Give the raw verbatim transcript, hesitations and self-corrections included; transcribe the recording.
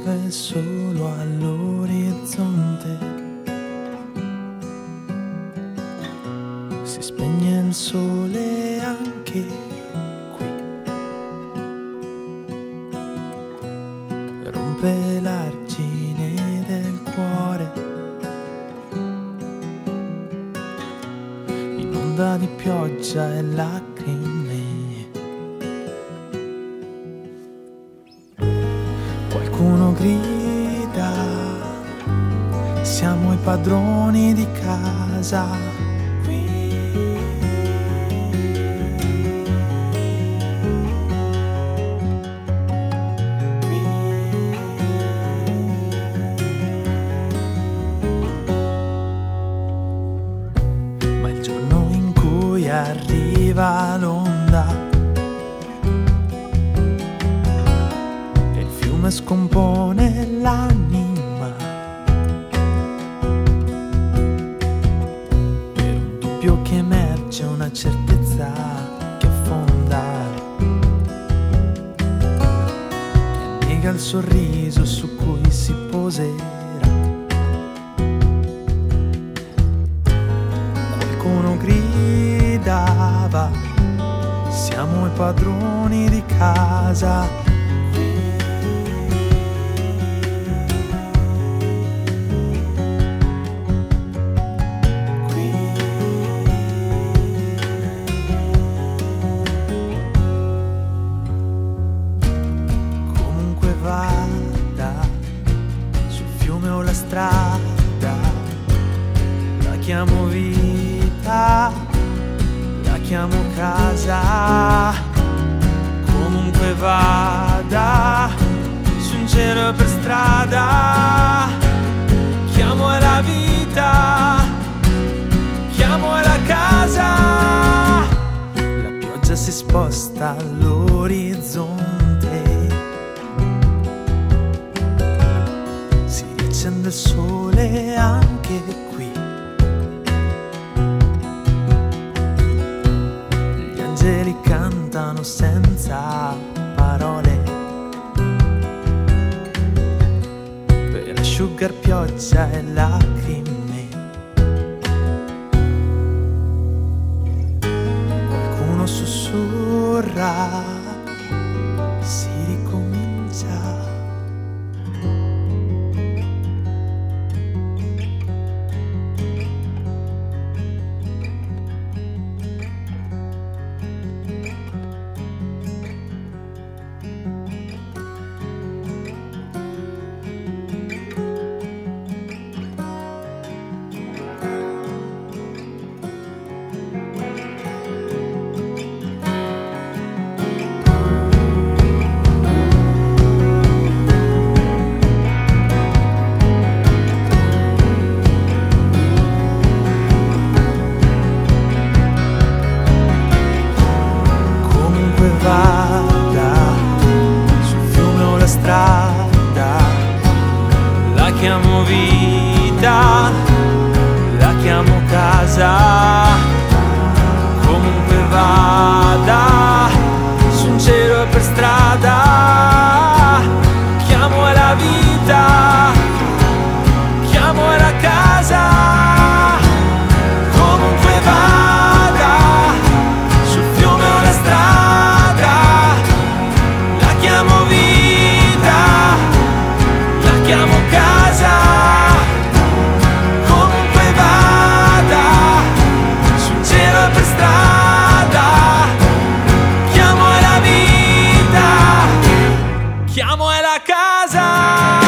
piove solo all'orizzonte, si spegne il sole anche qui, rompe l'argine del cuore, inonda di pioggia e lacrime. Qualcuno grida, siamo i padroni di casa qui. Qui. Ma il giorno in cui arriva l'onda scompone l'anima per un dubbio che emerge, una certezza che affonda, che nega il sorriso su cui si poserà. Qualcuno gridava, siamo i padroni di casa. Sul fiume o la strada, la chiamo vita, la chiamo casa. Comunque vada, su in cielo per strada, chiamo la vita, chiamo la casa. La pioggia si sposta all'orizzonte, accende il sole anche qui. Gli angeli cantano senza parole per asciugar pioggia e lacrime. Qualcuno sussurra, si ricomincia. Vada, sul fiume o la strada, la chiamo vita, la chiamo casa. Comunque vada, su un cielo per strada, chiamo la vita, chiamo la casa. Comunque vada, sul fiume o la strada, la chiamo vita, la chiamo casa. Comunque vada, sul cielo per strada, chiamo la vita, chiamo la casa.